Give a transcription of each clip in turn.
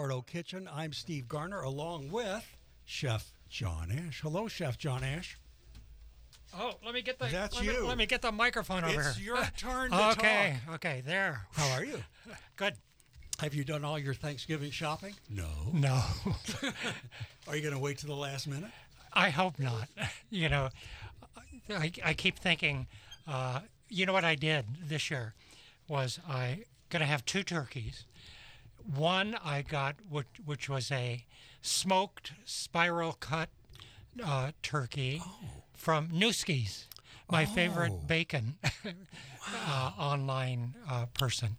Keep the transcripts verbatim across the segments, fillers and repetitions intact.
Sardo Kitchen. I'm Steve Garner, along with Chef John Ash. Hello, Chef John Ash. Oh, let me get the That's let you. Me, let me get the microphone over It's here. your turn to okay, talk. okay, there. How are you? Good. Have you done all your Thanksgiving shopping? No. No. Are you going to wait to the last minute? I hope not. You know, I, I keep thinking, uh, you know what I did this year was I going to have two turkeys. One I got, which, which was a smoked spiral cut uh, turkey Oh. from Newski's, my Oh. favorite bacon uh, online uh, person.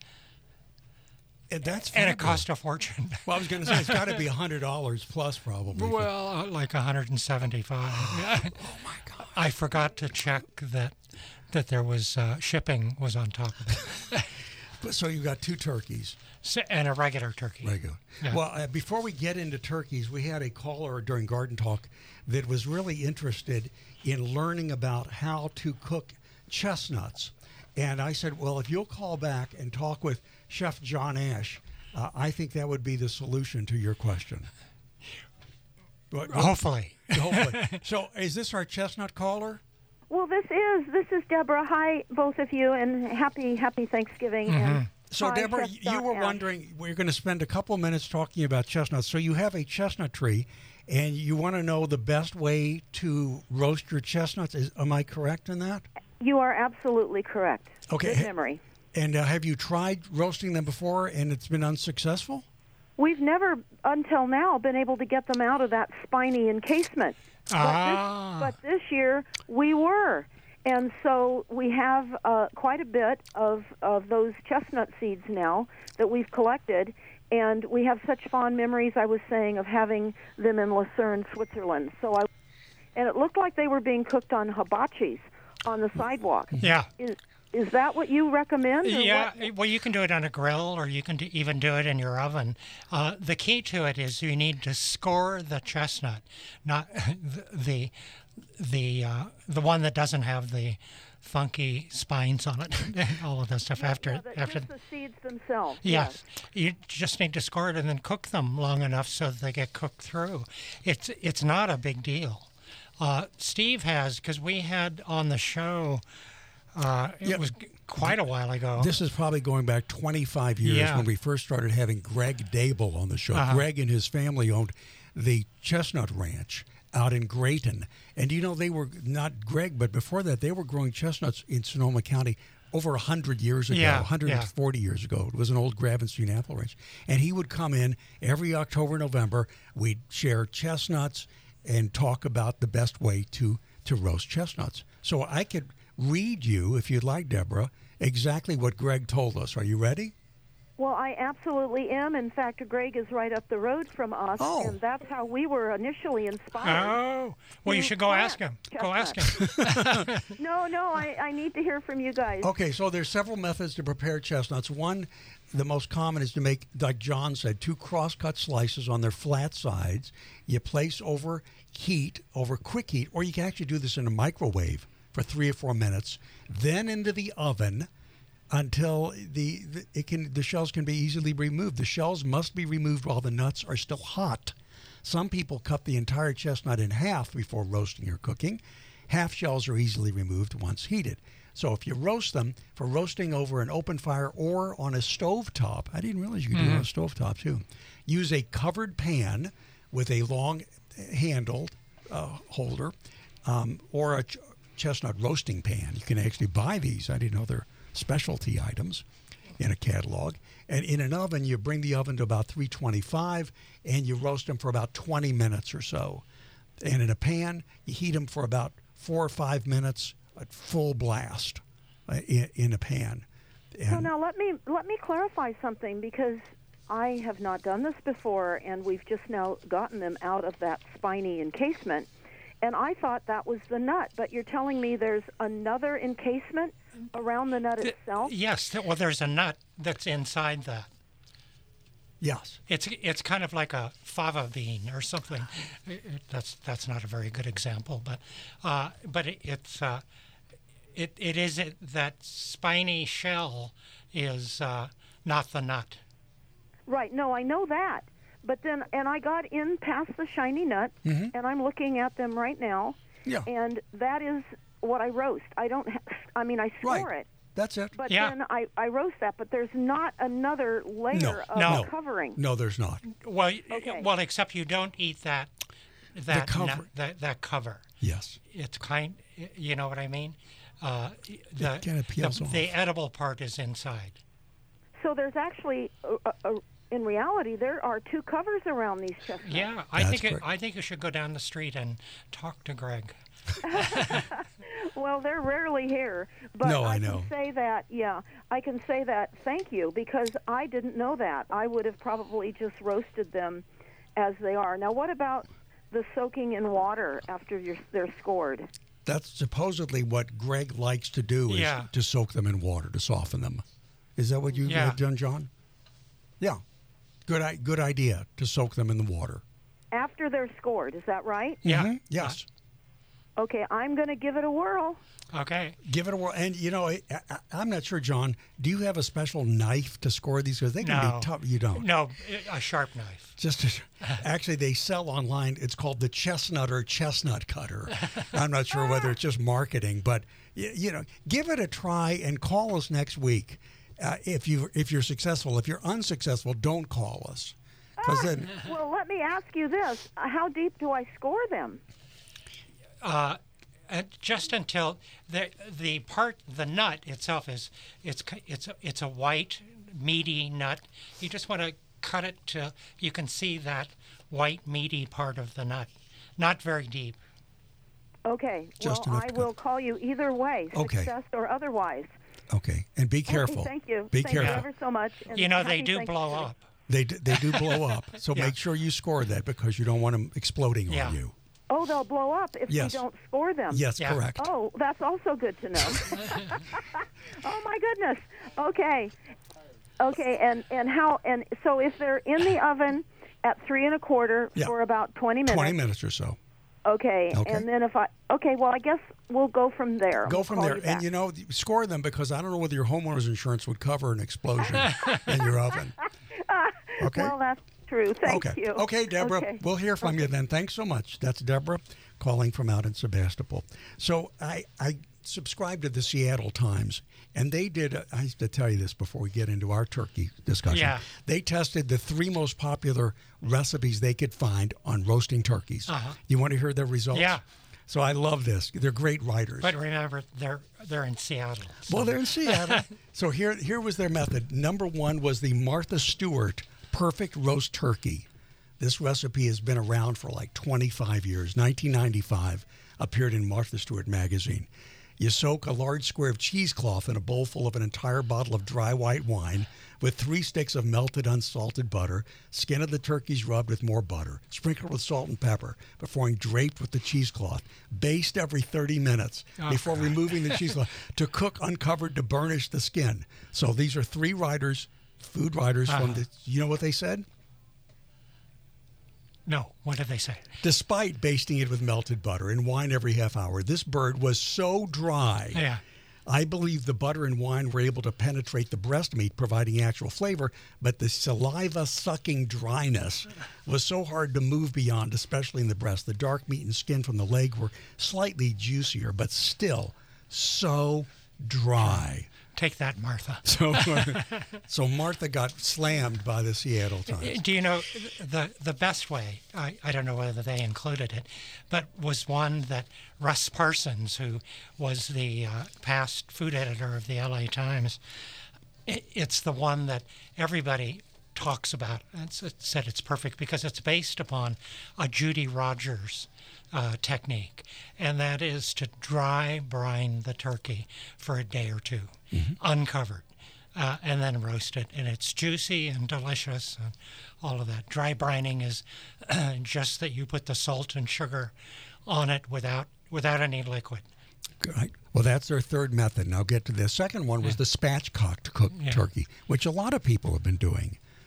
And that's And it fabulous. cost a fortune. Well, I was going to say, it's got to be one hundred dollars plus probably. Well, uh, like one hundred seventy-five. Oh, my God. I forgot to check that that there was uh, shipping was on top of it. But, so you got two turkeys. So, and a regular turkey. Regular. Yeah. Well, uh, before we get into turkeys, we had a caller during Garden Talk that was really interested in learning about how to cook chestnuts. And I said, well, if you'll call back and talk with Chef John Ash, uh, I think that would be the solution to your question. What- what- Hopefully. hopefully. So is this our chestnut caller? Well, this is this is Deborah. Hi, both of you, and happy happy Thanksgiving. And So, hi, Deborah, Chef you John were Ash. wondering, we're going to spend a couple minutes talking about chestnuts. So you have a chestnut tree, and you want to know the best way to roast your chestnuts. Is, am I correct in that? You are absolutely correct. Okay. Good memory. And uh, have you tried roasting them before, and it's been unsuccessful? We've never, until now, been able to get them out of that spiny encasement. Ah. But this, but this year we were. And so we have uh, quite a bit of, of those chestnut seeds now that we've collected. And we have such fond memories, I was saying, of having them in Lucerne, Switzerland. So I, and it looked like they were being cooked on hibachis on the sidewalk. Yeah. Is, is that what you recommend? Or Yeah, what? well, you can do it on a grill, or you can do, even do it in your oven. Uh, the key to it is you need to score the chestnut, not the the uh, the one that doesn't have the funky spines on it, and all of that stuff. after No, the, after, just the seeds themselves. yes, you just need to score it and then cook them long enough so that they get cooked through. It's it's not a big deal. Uh, Steve has, because we had on the show. Uh, it Yep. was quite a while ago. This is probably going back twenty-five years Yeah. when we first started having Greg Dable on the show. Uh-huh. Greg and his family owned the Chestnut Ranch out in Grayton. And you know, they were not Greg, but before that, they were growing chestnuts in Sonoma County over one hundred years ago, Yeah, one hundred forty years ago. It was an old Gravenstein apple ranch. And he would come in every October, November. We'd share chestnuts and talk about the best way to, to roast chestnuts. So I could read you, if you'd like, Deborah, exactly what Greg told us. Are you ready? Well, I absolutely am. In fact, Greg is right up the road from us, Oh. and that's how we were initially inspired. Oh, well, you to should go plant ask him. Go ask chestnuts. him. No, no, I, I need to hear from you guys. Okay, so there's several methods to prepare chestnuts. One, the most common, is to make, like John said, two cross-cut slices on their flat sides. You place over heat, over quick heat, or you can actually do this in a microwave for three or four minutes, then into the oven until the, the it can the shells can be easily removed. The shells must be removed while the nuts are still hot. Some people cut the entire chestnut in half before roasting or cooking. Half shells are easily removed once heated. So if you roast them, for roasting over an open fire or on a stovetop, I didn't realize you could do it on a stovetop too. Use a covered pan with a long handled uh, holder um, or a ch- chestnut roasting pan. You can actually buy these. I didn't know they're specialty items in a catalog. And in an oven, you bring the oven to about three twenty-five and you roast them for about twenty minutes or so. And in a pan, you heat them for about four or five minutes at full blast uh, in, in a pan. And So now let me let me clarify something, because I have not done this before, and we've just now gotten them out of that spiny encasement. And I thought that was the nut, but you're telling me there's another encasement around the nut itself? Yes, th- well, there's a nut that's inside that. yes. It's it's kind of like a fava bean or something. It- it- that's that's not a very good example, but uh, but it, it's uh, it it is it, that spiny shell is uh, not the nut. Right. No, I know that. but then, and I got in past the shiny nut, Mhm. and I'm looking at them right now, Yeah. and that is what I roast. I don't, ha- I mean, I score Right. it, That's it. but Yeah. then I, I roast that, but there's not another layer No. of No. covering. No, there's not. Well, Okay. well, except you don't eat that that cover. nu- that, that cover. Yes. It's kind, you know what I mean? Uh, the, kinda peels the, off. the edible part is inside. So there's actually, uh, uh, uh, in reality, there are two covers around these chestnuts. Yeah, I That's think it, correct. I think you should go down the street and talk to Greg. Well, they're rarely here, but No, I I know. can say that, yeah, I can say that thank you, because I didn't know that. I would have probably just roasted them as they are. Now, what about the soaking in water after you're, they're scored? That's supposedly what Greg likes to do is Yeah. to soak them in water to soften them. Is that what you Yeah. have done, John? Yeah. Good i- good idea to soak them in the water. After they're scored, is that right? Yeah. Mhm. Yes. Okay, I'm going to give it a whirl. Okay. Give it a whirl. And, you know, I, I, I'm not sure, John, do you have a special knife to score these? Because they can No. be tough. You don't. No, a sharp knife. Just to, actually, they sell online. It's called the Chestnut or Chestnut Cutter. I'm not sure whether it's just marketing, but y- you know, give it a try and call us next week uh, if you if you're successful. If you're unsuccessful, don't call us, because then Well, let me ask you this. Uh, How deep do I score them? Uh, and just until the the part the nut itself is it's c- it's a- it's a white meaty nut. You just want to cut it to you can see that white meaty part of the nut. Not very deep. Okay, Just well, enough I to will cut. call you either way, Okay. success or otherwise. okay, and be careful. Okay, thank you. Be thank careful. you ever so much. and You know they happy do blow Thanksgiving. up. They d- they do blow up, so Yeah. make sure you score that because you don't want them exploding Yeah. on you. Oh, they'll blow up if Yes. we don't score them. Yes, Yeah. correct. Oh, that's also good to know. Oh my goodness. Okay. Okay, and and how and so if they're in the oven at three and a quarter Yeah. for about twenty minutes. Twenty minutes or so. Okay. Okay. And then if I okay, well I guess we'll go from there. Go We'll from call there, you and back. you know, score them because I don't know whether your homeowner's insurance would cover an explosion in your oven. Okay. Well, that's true. Thank okay. you. Okay, Deborah. Okay. We'll hear from you then. Thanks so much. That's Deborah calling from out in Sebastopol. So I I subscribe to the Seattle Times, and they did. A, I have to tell you this before we get into our turkey discussion. Yeah. They tested the three most popular recipes they could find on roasting turkeys. Uh-huh. You want to hear their results? Yeah. So I love this. They're great writers. But remember, they're they're in Seattle. so- Well, they're in Seattle. So here, here was their method. Number one was the Martha Stewart Perfect Roast Turkey. This recipe has been around for like twenty-five years. nineteen ninety-five, appeared in Martha Stewart magazine. You soak a large square of cheesecloth in a bowl full of an entire bottle of dry white wine with three sticks of melted unsalted butter, skin of the turkeys rubbed with more butter, sprinkled with salt and pepper, before draped with the cheesecloth, baste every thirty minutes Oh, before God. removing the cheesecloth to cook uncovered to burnish the skin. So these are three writers, food writers from Uh-huh. the, you know what they said? No, what did they say? Despite basting it with melted butter and wine every half hour, this bird was so dry. Yeah. I believe the butter and wine were able to penetrate the breast meat, providing actual flavor, but the saliva-sucking dryness was so hard to move beyond, especially in the breast. The dark meat and skin from the leg were slightly juicier, but still so dry. Take that, Martha. So, so Martha got slammed by the Seattle Times. Do you know the the best way? I, I don't know whether they included it, but was one that Russ Parsons, who was the uh, past food editor of the L A Times, it, it's the one that everybody talks about. It's, it said it's perfect because it's based upon a Judy Rogers uh, technique, and that is to dry brine the turkey for a day or two, uncovered. Uh, and then roast it, and it's juicy and delicious, and all of that. Dry brining is just that you put the salt and sugar on it without without any liquid. Right. Well, that's their third method. And I'll get to the second one was the spatchcock cooked Yeah. turkey, which a lot of people have been doing.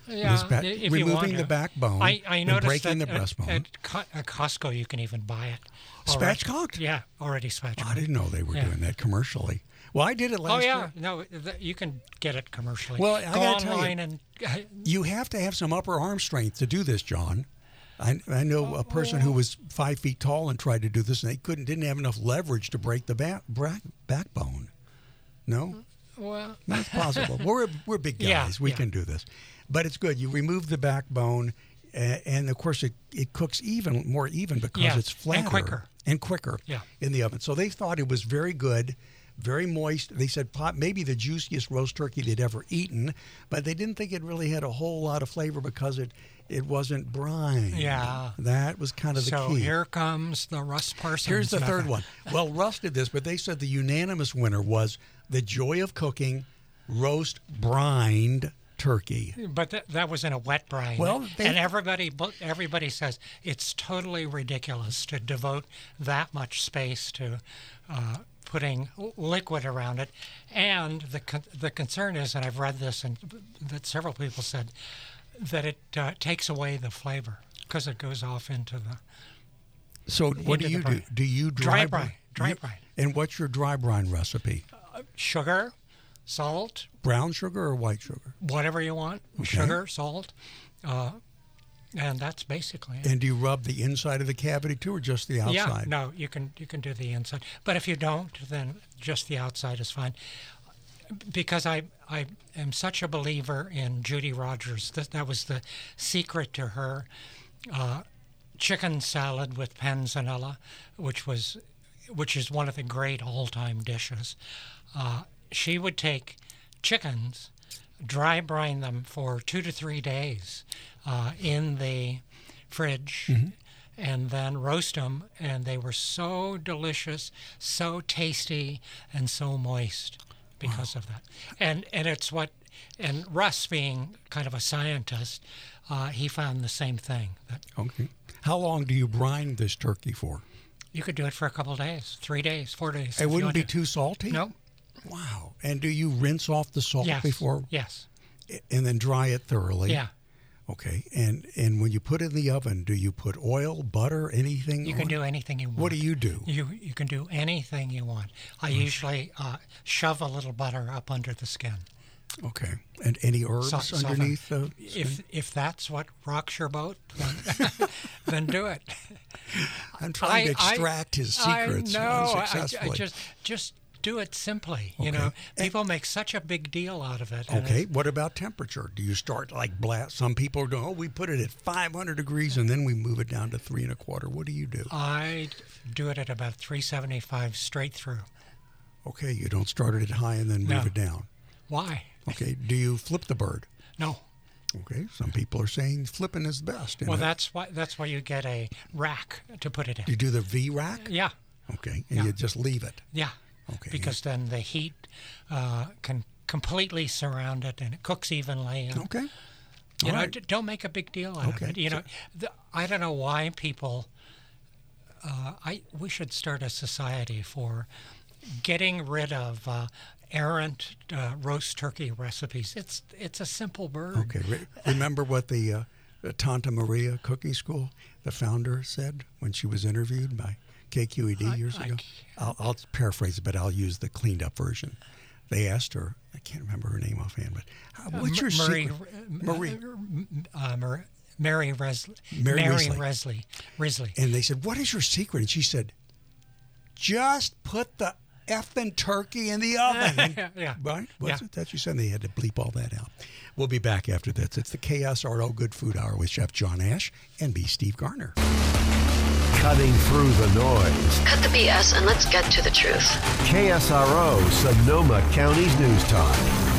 Yeah, This back- if you removing want to. the backbone I, I and noticed breaking that the at, breastbone. at, Co- at Costco you can even buy it. already. Spatchcocked? Yeah, already spatchcocked. I didn't know they were Yeah. doing that commercially. Well, I did it last Oh yeah, year. no, th- you can get it commercially. Well, I Go gotta tell you, online and You have to have some upper arm strength to do this, John. I, I know a person who was five feet tall and tried to do this, and they couldn't, didn't have enough leverage to break the back, back, backbone. No, well, that's possible. We're we're big guys. Yeah, we yeah. can do this, but it's good. You remove the backbone, uh, and of course it, it cooks even more even because Yeah, it's flatter and quicker. and quicker Yeah. in the oven. So they thought it was very good. Very moist. They said pot, maybe the juiciest roast turkey they'd ever eaten, but they didn't think it really had a whole lot of flavor because it it wasn't brine. Yeah. That was kind of the so key. here comes the Russ Parsons. Here's the third method. one. Well, Russ did this, but they said the unanimous winner was the joy of cooking roast brined turkey. But th- that was in a wet brine. Well, they- and everybody bu- everybody says it's totally ridiculous to devote that much space to uh, putting l- liquid around it. And the con- the concern is, and I've read this, and that several people said that it uh, takes away the flavor because it goes off into the So what do Into the you do? brine. Do you Dry dry, brine, dry you- brine. And what's your dry brine recipe? sugar, salt, Brown sugar or white sugar? whatever you want, sugar, salt, uh, and that's basically it. And do you rub the inside of the cavity too, or just the outside? Yeah, no, you can you can do the inside, but if you don't, then just the outside is fine. Because I I am such a believer in Judy Rogers. That that was the secret to her uh, chicken salad with panzanella, which was which is one of the great all-time dishes. Uh, she would take chickens, dry brine them for two to three days uh, in the fridge, and then roast them, and they were so delicious, so tasty, and so moist because of that. And and it's what, and Russ being kind of a scientist, uh, he found the same thing, that Okay. How long do you brine this turkey for? you could do it for a couple of days, three days, four days. if It you wouldn't want be to. too salty? No. Wow. And do you rinse off the salt Yes. before Yes. and then dry it thoroughly? Yeah. Okay. And and when you put it in the oven, do you put oil, butter, anything? You on can it? do anything you want. What do you do? You you can do anything you want. I usually uh, shove a little butter up under the skin. Okay. And any herbs So- soften. underneath the If if that's what rocks your boat, then, then do it. I'm trying to I- I- extract his secrets I know. I, I unsuccessfully. just just do it simply. You Okay. know, And- people make such a big deal out of it. and Okay, it's- what about temperature? Do you start like blast? Some people are doing, oh, we put it at five hundred degrees and then we move it down to three and a quarter. What do you do? I do it at about three seventy-five straight through. Okay, you don't start it at high and then move No. it down. Why? Okay, do you flip the bird? No. Okay, some people are saying flipping is best. Well, and that's why that's why you get a rack to put it in. you do the V rack? Yeah. Okay, and Yeah. you just leave it. Yeah. Okay. Because then the heat uh, can completely surround it and it cooks evenly. And, Okay. You All know, right. d- don't make a big deal out Okay, of it. You so- know, the, I don't know why people. Uh, I we should start a society for getting rid of uh, errant uh, roast turkey recipes. It's it's a simple bird. Okay, re- remember what the uh, the Tanta Maria Cooking School, the founder, said when she was interviewed by K Q E D years I ago? can't- I'll, I'll paraphrase it, but I'll use the cleaned up version. They asked her, I can't remember her name offhand, but uh, what's your Marie, secret? Marie. Uh, Mar- Mary Resley. Mary Mary Risley. Risley. Risley. And they said, what is your secret? And she said, just put the effing turkey in the oven. Yeah, yeah. Right? What's Yeah. it that you said? They had to bleep all that out. We'll be back after this. It's the K S R O Good Food Hour with Chef John Ash and me, Steve Garner. Cutting through the noise. Cut the B S and let's get to the truth. K S R O, Sonoma County's News Talk.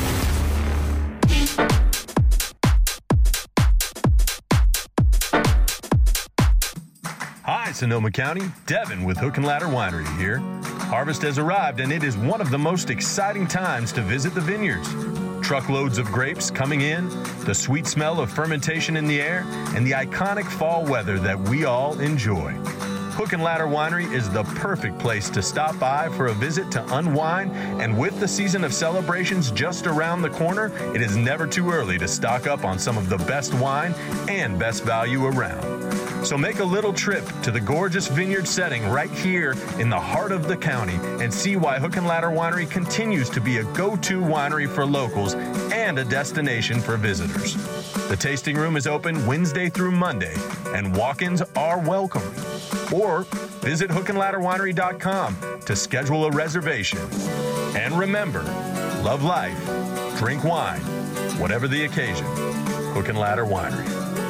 Hi, Sonoma County. Devin with Hook and Ladder Winery here. Harvest has arrived, and it is one of the most exciting times to visit the vineyards. Truckloads of grapes coming in, the sweet smell of fermentation in the air, and the iconic fall weather that we all enjoy. Hook and Ladder Winery is the perfect place to stop by for a visit to unwind, and with the season of celebrations just around the corner, it is never too early to stock up on some of the best wine and best value around. So make a little trip to the gorgeous vineyard setting right here in the heart of the county and see why Hook and Ladder Winery continues to be a go-to winery for locals and a destination for visitors. The tasting room is open Wednesday through Monday, and walk-ins are welcome. Or visit hook and ladder winery dot com to schedule a reservation. And remember, love life, drink wine, whatever the occasion. Hook and Ladder Winery.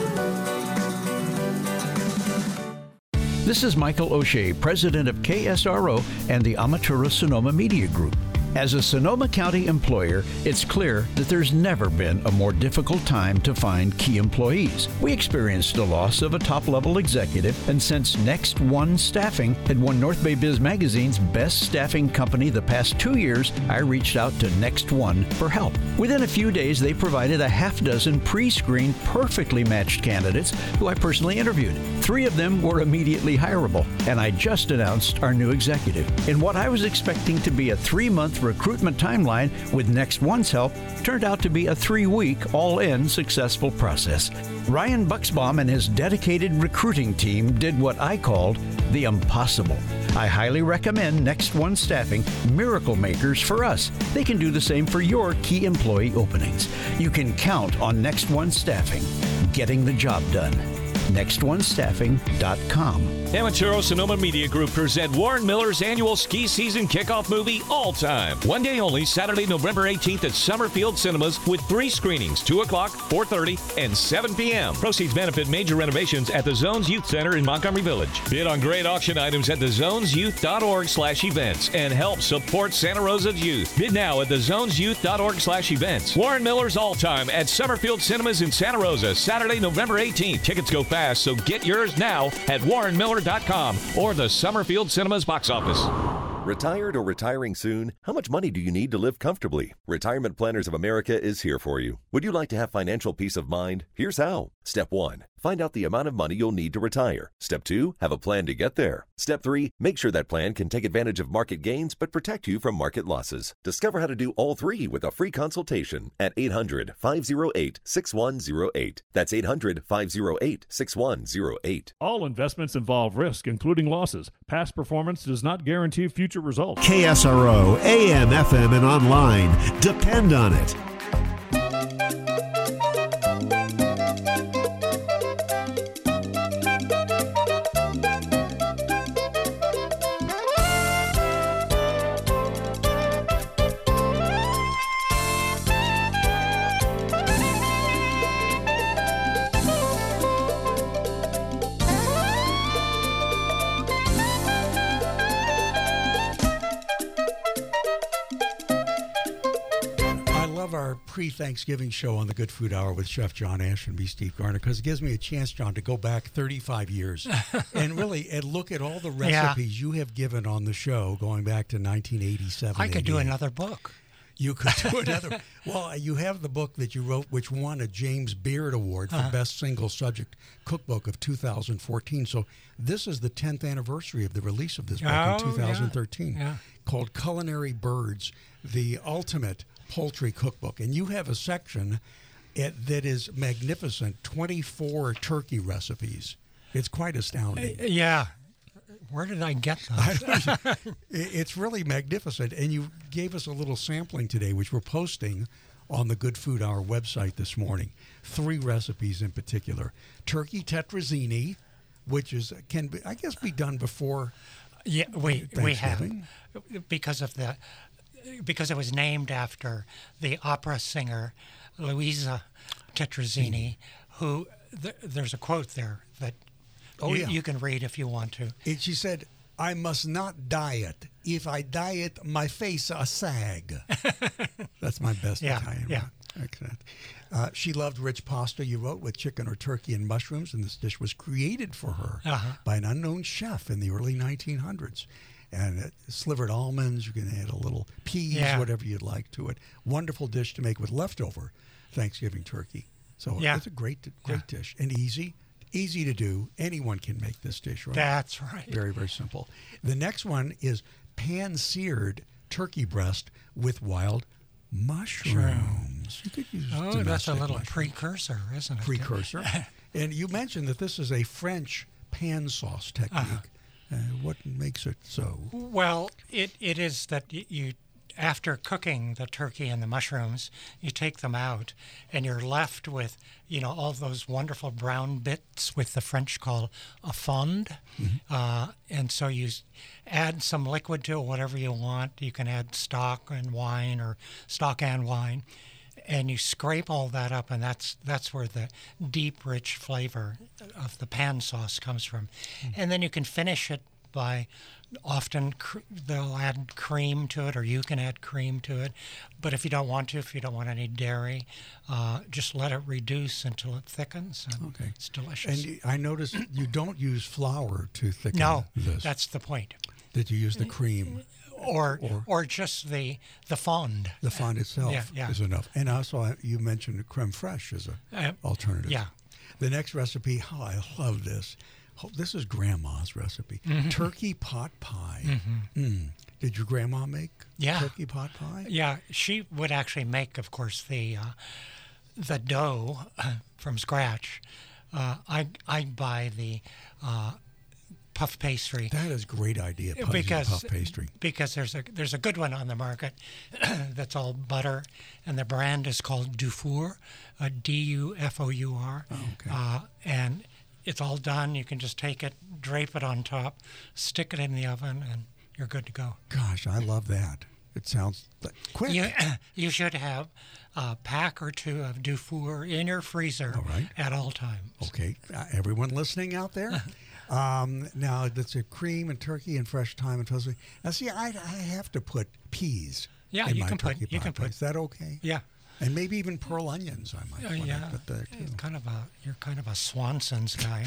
This is Michael O'Shea, president of K S R O and the Amatura Sonoma Media Group. As a Sonoma County employer, it's clear that there's never been a more difficult time to find key employees. We experienced the loss of a top-level executive, and since Next One Staffing had won North Bay Biz Magazine's Best Staffing Company the past two years, I reached out to Next One for help. Within a few days, they provided a half dozen pre-screened, perfectly matched candidates who I personally interviewed. Three of them were immediately hireable, and I just announced our new executive. In what I was expecting to be a three-month recruitment timeline with Next One's help turned out to be a three-week, all-in successful process. Ryan Buxbaum and his dedicated recruiting team did what I called the impossible. I highly recommend Next One Staffing, miracle makers for us. They can do the same for your key employee openings. You can count on Next One Staffing, getting the job done. next one staffing dot com. Amaturo Sonoma Media Group present Warren Miller's annual ski season kickoff movie, All Time. One day only, Saturday, November eighteenth at Summerfield Cinemas with three screenings, two o'clock, four thirty, and seven p.m. Proceeds benefit major renovations at the Zones Youth Center in Montgomery Village. Bid on great auction items at the zones youth dot org slash events and help support Santa Rosa's youth. Bid now at the zones youth dot org slash events. Warren Miller's All Time at Summerfield Cinemas in Santa Rosa, Saturday, November eighteenth. Tickets go fast, so get yours now at warren miller dot com or the Summerfield Cinemas box office. Retired or retiring soon? How much money do you need to live comfortably? Retirement Planners of America is here for you. Would you like to have financial peace of mind? Here's how. Step one, find out the amount of money you'll need to retire. Step two, have a plan to get there. Step three, make sure that plan can take advantage of market gains but protect you from market losses. Discover how to do all three with a free consultation at eight hundred, five oh eight, six one oh eight. That's eight hundred, five oh eight, six one oh eight. All investments involve risk, including losses. Past performance does not guarantee future results. K S R O, A M, F M, and online. Depend on it. Our pre-Thanksgiving show on the Good Food Hour with Chef John Ash and me, Steve Garner, because it gives me a chance, John, to go back thirty-five years and really and look at all the recipes yeah. you have given on the show going back to nineteen eighty-seven. I could do another book. You could do another. Well, you have the book that you wrote, which won a James Beard Award for uh-huh. Best Single Subject Cookbook of two thousand fourteen. So this is the tenth anniversary of the release of this book oh, in two thousand thirteen, yeah. Yeah. called Culinary Birds, the ultimate poultry cookbook. And you have a section it, that is magnificent, twenty-four turkey recipes. It's quite astounding. Uh, yeah. Where did I get those? It's really magnificent. And you gave us a little sampling today, which we're posting on the Good Food Hour website this morning. Three recipes in particular. Turkey tetrazzini, which is can be, I guess be done before Yeah, we we have because of the because it was named after the opera singer Luisa Tetrazzini, who th- there's a quote there that oh, you, yeah. you can read if you want to. It, she said, "I must not diet. If I diet, my face a sag." That's my best yeah, Italian. Yeah. Excellent. Uh, she loved rich pasta, you wrote, with chicken or turkey and mushrooms, and this dish was created for her uh-huh. by an unknown chef in the early nineteen hundreds. And uh, slivered almonds, you can add a little peas, yeah. whatever you'd like to it. Wonderful dish to make with leftover Thanksgiving turkey. So yeah. it's a great, great yeah. dish and easy. Easy to do. Anyone can make this dish, right? That's right. Very, very simple. The next one is pan-seared turkey breast with wild mushrooms. You could use Oh, that's a domestic little mushrooms. precursor, isn't it? Precursor. And you mentioned that this is a French pan sauce technique. Uh-huh. Uh, what makes it so? Well, it, it is that y- you, after cooking the turkey and the mushrooms, you take them out and you're left with, you know, all those wonderful brown bits with the French call a fond. Mm-hmm. Uh, and so you s- add some liquid to it, whatever you want. You can add stock and wine or stock and wine. And you scrape all that up, and that's that's where the deep, rich flavor of the pan sauce comes from. Mm. And then you can finish it by, often cr- they'll add cream to it, or you can add cream to it. But if you don't want to, if you don't want any dairy, uh, just let it reduce until it thickens, and Okay. it's delicious. And I noticed you don't use flour to thicken no, this. that's the point. That you use the cream. Or, Or- or just the the fond. The fond itself Yeah, yeah. is enough. And also, uh, you mentioned creme fraiche as a Uh, alternative. yeah. The next recipe, oh, I love this. Oh, this is Grandma's recipe. Mhm. Turkey pot pie. Mhm. Mm. Did your grandma make Yeah. turkey pot pie? Yeah, she would actually make, of course, the uh, the dough from scratch. Uh, I I'd buy the uh, puff pastry. That is a great idea. Puffs and because puff pastry. because there's a there's a good one on the market that's all butter, and the brand is called Dufour, uh, D U F O U R. Oh, okay. Uh, and it's all done. You can just take it, drape it on top, stick it in the oven, and you're good to go. Gosh, I love that. It sounds like quick. You, you should have a pack or two of Dufour in your freezer All right. at all times. Okay, uh, everyone listening out there. um, now that's a cream and turkey and fresh thyme and toast. Now, see, I, I have to put peas. Yeah, in you my can put- turkey you pot can pie. put- Is that okay? Yeah. And maybe even pearl onions. I might. Uh, want to yeah, put there too. it's kind of a you're kind of a Swanson's guy.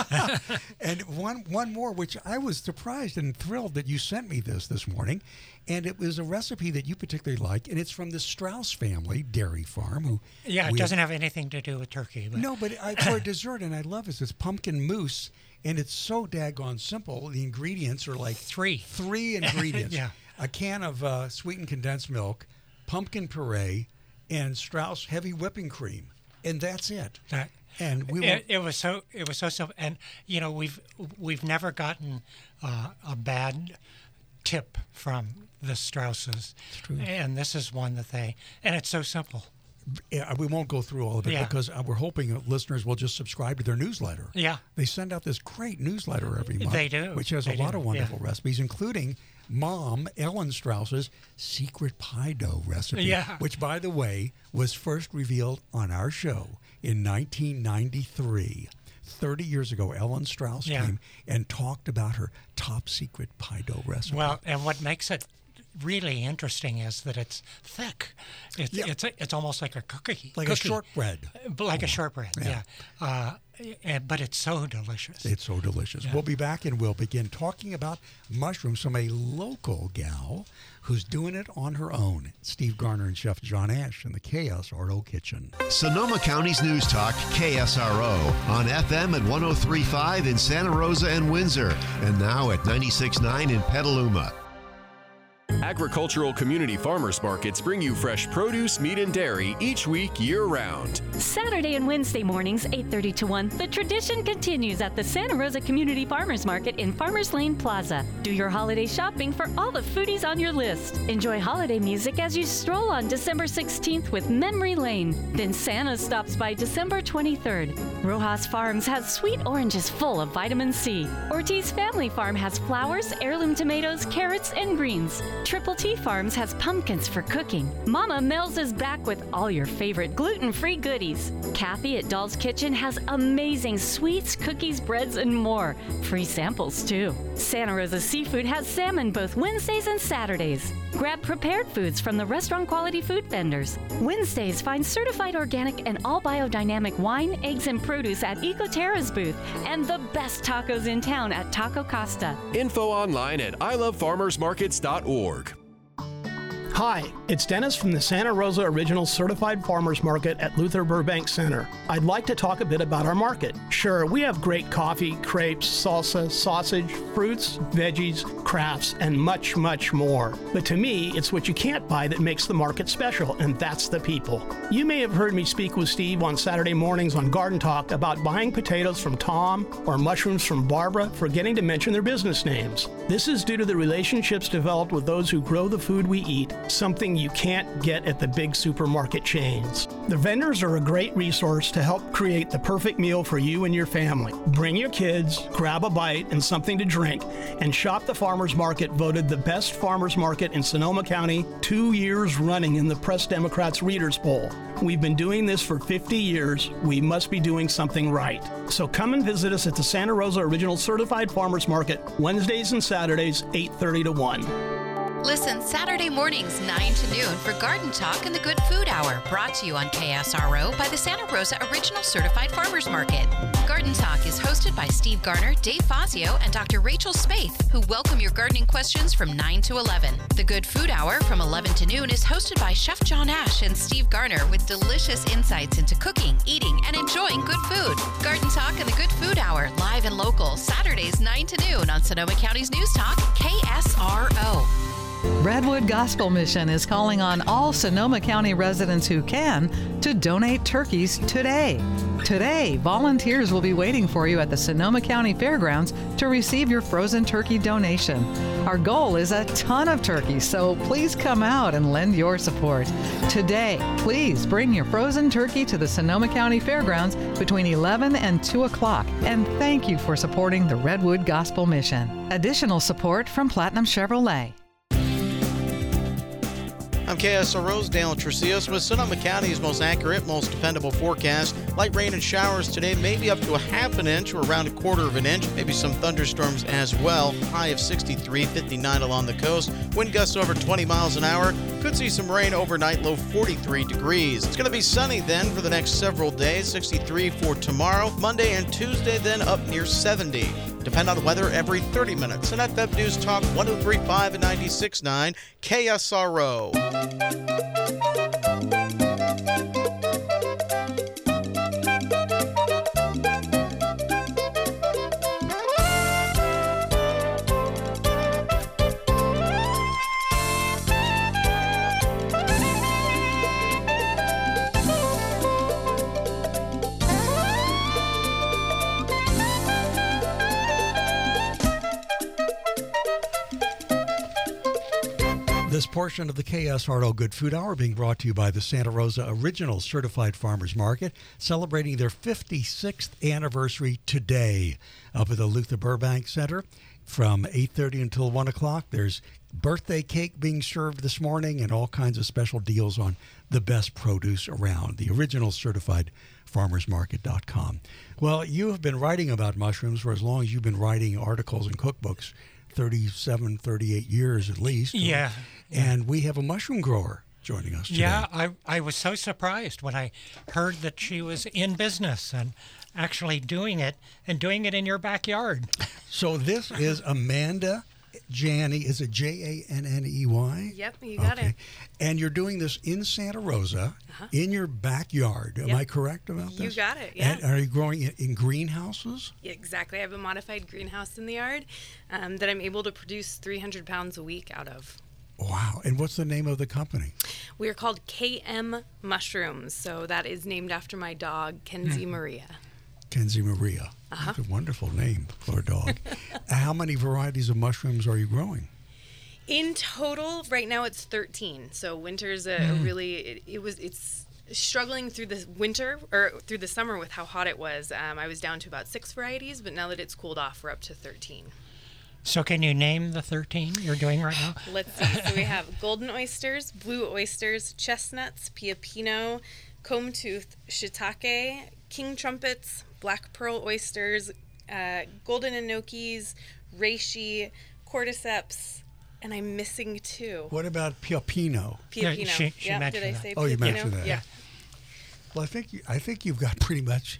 And one one more, which I was surprised and thrilled that you sent me this this morning, and it was a recipe that you particularly like, and it's from the Strauss family dairy farm. Who Yeah, it we- doesn't have anything to do with turkey. But No, but I, for a dessert, and I love this. It's pumpkin mousse, and it's so daggone simple. The ingredients are like three, three ingredients. Yeah. A can of uh, sweetened condensed milk, pumpkin puree, and Strauss heavy whipping cream, and that's it. That, and we it, won't- it was so it was so simple, and you know we've we've never gotten uh, a bad tip from the Strausses, true. and this is one that they and it's so simple. Yeah, we won't go through all of it Yeah. because uh, we're hoping that listeners will just subscribe to their newsletter. Yeah. They send out this great newsletter every month. They do. Which has They a lot do, of wonderful yeah. recipes, including Mom Ellen Strauss's secret pie dough recipe. Yeah. Which, by the way, was first revealed on our show in nineteen ninety-three. thirty years ago, Ellen Strauss Yeah. came and talked about her top secret pie dough recipe. Well, and what makes it really interesting is that it's thick. It's Yeah. it's it's almost like a cookie, like a cookie. shortbread. But like a shortbread. Yeah. Yeah. Uh, and, but it's so delicious. It's so delicious. Yeah. We'll be back and we'll begin talking about mushrooms from a local gal who's doing it on her own. Steve Garner and Chef John Ash in the K S R O kitchen. Sonoma County's News Talk, K S R O, on F M at one oh three point five in Santa Rosa and Windsor, and now at ninety-six point nine in Petaluma. Agricultural community farmers markets bring you fresh produce, meat, and dairy each week year-round. Saturday and Wednesday mornings, eight thirty to one, the tradition continues at the Santa Rosa Community Farmers Market in Farmers Lane Plaza. Do your holiday shopping for all the foodies on your list. Enjoy holiday music as you stroll on December sixteenth with Memory Lane. Then Santa stops by December twenty-third. Rojas Farms has sweet oranges full of vitamin C. Ortiz Family Farm has flowers, heirloom tomatoes, carrots, and greens. Triple T Farms has pumpkins for cooking. Mama Mills is back with all your favorite gluten-free goodies. Kathy at Doll's Kitchen has amazing sweets, cookies, breads, and more. Free samples, too. Santa Rosa Seafood has salmon both Wednesdays and Saturdays. Grab prepared foods from the restaurant quality food vendors. Wednesdays, find certified organic and all biodynamic wine, eggs, and produce at Ecoterra's booth. And the best tacos in town at Taco Costa. Info online at i love farmers markets dot org. Hi, it's Dennis from the Santa Rosa Original Certified Farmers Market at Luther Burbank Center. I'd like to talk a bit about our market. Sure, we have great coffee, crepes, salsa, sausage, fruits, veggies, crafts, and much, much more. But to me, it's what you can't buy that makes the market special, and that's the people. You may have heard me speak with Steve on Saturday mornings on Garden Talk about buying potatoes from Tom or mushrooms from Barbara, forgetting to mention their business names. This is due to the relationships developed with those who grow the food we eat, something you can't get at the big supermarket chains. The vendors are a great resource to help create the perfect meal for you and your family. Bring your kids, grab a bite and something to drink, and shop the Farmers Market, voted the best farmers market in Sonoma County two years running in the Press Democrats Readers Poll. We've been doing this for fifty years. We must be doing something right. So come and visit us at the Santa Rosa Original Certified Farmers Market, Wednesdays and Saturdays, eight thirty to one. Listen Saturday mornings nine to noon for Garden Talk and the Good Food Hour, brought to you on K S R O by the Santa Rosa Original Certified Farmers Market. Garden Talk is hosted by Steve Garner, Dave Fazio, and Doctor Rachel Spaeth, who welcome your gardening questions from nine to eleven. The Good Food Hour from eleven to noon is hosted by Chef John Ash and Steve Garner with delicious insights into cooking, eating, and enjoying good food. Garden Talk and the Good Food Hour, live and local, Saturdays nine to noon on Sonoma County's News Talk, K S R O. Redwood Gospel Mission is calling on all Sonoma County residents who can to donate turkeys today. Today, volunteers will be waiting for you at the Sonoma County Fairgrounds to receive your frozen turkey donation. Our goal is a ton of turkeys, so please come out and lend your support. Today, please bring your frozen turkey to the Sonoma County Fairgrounds between eleven and two o'clock, and thank you for supporting the Redwood Gospel Mission. Additional support from Platinum Chevrolet. I'm K S R O's Dale Tricios with Sonoma County's most accurate, most dependable forecast. Light rain and showers today, maybe up to a half an inch or around a quarter of an inch. Maybe some thunderstorms as well. High of sixty-three, fifty-nine along the coast. Wind gusts over twenty miles an hour. Could see some rain overnight, low forty-three degrees. It's going to be sunny then for the next several days. sixty-three for tomorrow. Monday and Tuesday then up near seventy. Depend on the weather every thirty minutes. And F M News Talk one oh three point five and ninety-six point nine K S R O. This portion of the K S R O Good Food Hour being brought to you by the Santa Rosa Original Certified Farmers Market, celebrating their fifty-sixth anniversary today up at the Luther Burbank Center from eight thirty until one o'clock. There's birthday cake being served this morning and all kinds of special deals on the best produce around. The Original Certified Farmers Market dot com. Well, you have been writing about mushrooms for as long as you've been writing articles and cookbooks, thirty-seven, thirty-eight years at least. Yeah. And we have a mushroom grower joining us today. Yeah, I, I was so surprised when I heard that she was in business and actually doing it, and doing it in your backyard. So this is Amanda Janney. Is it J A N N E Y? Yep, you got okay. it. And you're doing this in Santa Rosa, uh-huh. in your backyard. Am Yep. I correct about this? You got it, yeah. And are you growing it in greenhouses? Yeah, exactly. I have a modified greenhouse in the yard um, that I'm able to produce three hundred pounds a week out of. Wow. And what's the name of the company? We are called K M Mushrooms, so that is named after my dog, Kenzie Maria. Kenzie Maria. Uh-huh. That's a wonderful name for a dog. How many varieties of mushrooms are you growing? In total, right now it's thirteen. So winter's a, a really, it, it was, it's struggling through the winter, or through the summer with how hot it was. Um, I was down to about six varieties, but now that it's cooled off, we're up to thirteen. So can you name the thirteen you're doing right now? Let's see. So we have golden oysters, blue oysters, chestnuts, piapino, comb tooth, shiitake, king trumpets, black pearl oysters, uh, golden enokis, reishi, cordyceps, and I'm missing two. What about piapino? Piapino. Yeah, she, she yeah, mentioned did I that. say Oh, piapino? you mentioned that. Yeah. Well, I think you, I think you've got pretty much.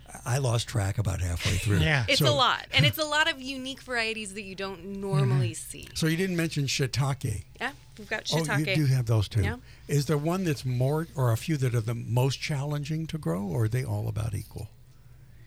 I lost track about halfway through. Yeah. It's so, a lot, and it's a lot of unique varieties that you don't normally mm-hmm. see. So you didn't mention shiitake. Yeah, we've got shiitake. Oh, you do have those too. Yeah. Is there one that's more, or a few that are the most challenging to grow, or are they all about equal?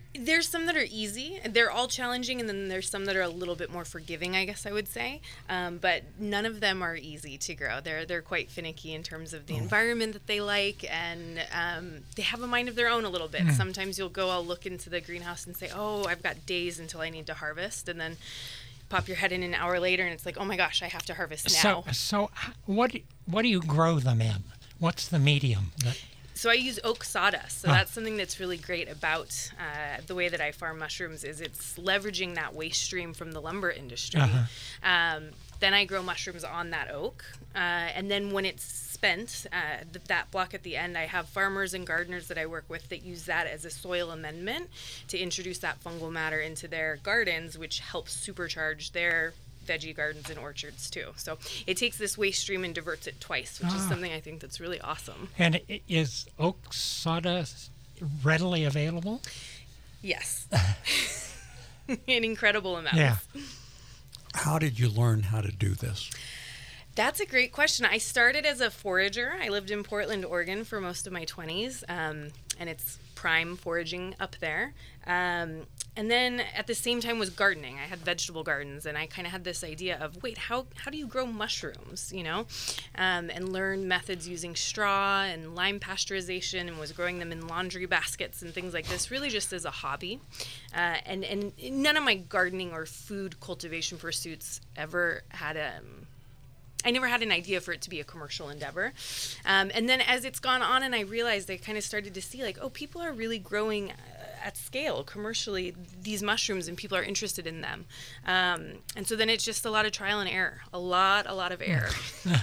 There's some that are easy. They're all challenging, and then there's some that are a little bit more forgiving, I guess I would say. Um, but none of them are easy to grow. They're they're quite finicky in terms of the oh. environment that they like, and um, they have a mind of their own a little bit. Mm. Sometimes you'll go, I'll look into the greenhouse and say, oh, I've got days until I need to harvest, and then pop your head in an hour later, and it's like, oh my gosh, I have to harvest now. So, so what what do you grow them in? What's the medium? That- So I use oak sawdust. So oh. that's something that's really great about uh, the way that I farm mushrooms is it's leveraging that waste stream from the lumber industry. Uh-huh. Um, then I grow mushrooms on that oak. Uh, and then when it's spent, uh, th- that block at the end, I have farmers and gardeners that I work with that use that as a soil amendment to introduce that fungal matter into their gardens, which helps supercharge their veggie gardens and orchards too. So it takes this waste stream and diverts it twice, which ah. is something I think that's really awesome. And is oak sawdust readily available? Yes. In incredible amounts. Yeah. How did you learn how to do this? That's a great question. I started as a forager. I lived in Portland, Oregon for most of my twenties, um, and it's prime foraging up there. Um, and then at the same time was gardening. I had vegetable gardens, and I kind of had this idea of, wait, how how do you grow mushrooms, you know? Um, and learned methods using straw and lime pasteurization, and was growing them in laundry baskets and things like this, really just as a hobby. Uh, and, and none of my gardening or food cultivation pursuits ever had a... I never had an idea for it to be a commercial endeavor. Um, and then as it's gone on and I realized, I kind of started to see like, oh, people are really growing uh, at scale commercially these mushrooms, and people are interested in them. Um, and so then it's just a lot of trial and error, a lot, a lot of error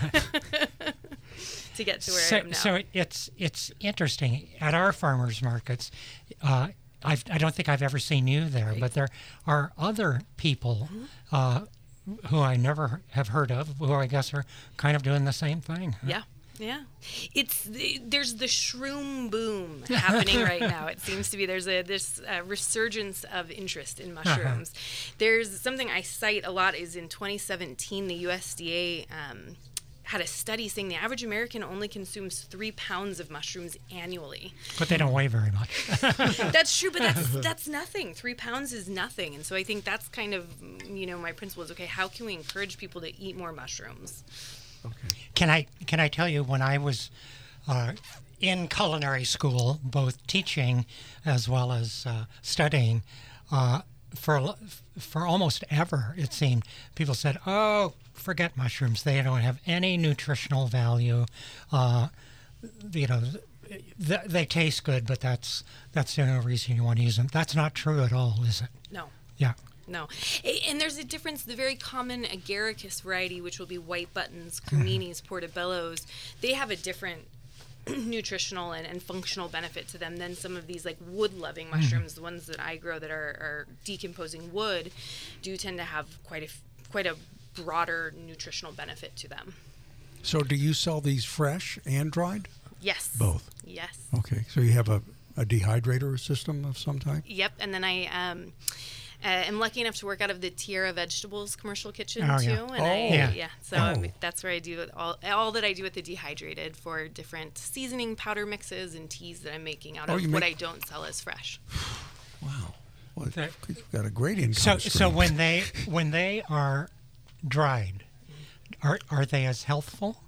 to get to where so, I am now. So it's, it's interesting. At our farmers markets, uh, I've, I don't think I've ever seen you there, right. but there are other people mm-hmm. uh, who I never have heard of, who I guess are kind of doing the same thing. Huh? Yeah, yeah. It's the, there's the shroom boom happening right now. It seems to be there's a this uh, resurgence of interest in mushrooms. Uh-huh. There's something I cite a lot is in twenty seventeen the U S D A um, had a study saying the average American only consumes three pounds of mushrooms annually. But they don't weigh very much. That's true, but that's that's nothing. Three pounds is nothing. And so I think that's kind of, you know, my principle is, okay, how can we encourage people to eat more mushrooms? Okay. Can I, can I tell you, when I was uh, in culinary school, both teaching as well as uh, studying, uh, for for almost ever, it seemed, people said, oh, forget mushrooms. They don't have any nutritional value. Uh, you know, th- they taste good, but that's that's the only reason you want to use them. That's not true at all, is it? No. Yeah. No. And there's a difference. The very common agaricus variety, which will be white buttons, creminis, portobellos, they have a different nutritional and, and functional benefit to them than some of these like wood-loving mushrooms. Mm. The ones that I grow that are, are decomposing wood do tend to have quite a quite a broader nutritional benefit to them. So do you sell these fresh and dried? Yes. Both? Yes. Okay. So you have a, a dehydrator system of some type? Yep. And then I um, uh, am lucky enough to work out of the Tierra Vegetables commercial kitchen oh, too. Yeah. And oh. I, yeah. yeah. So oh. I mean, that's where I do all, all that I do with the dehydrated for different seasoning powder mixes and teas that I'm making out oh, of you what make... I don't sell as fresh. Wow. Well, you've got a great income So, stream. so when they when they are dried, are are they as healthful?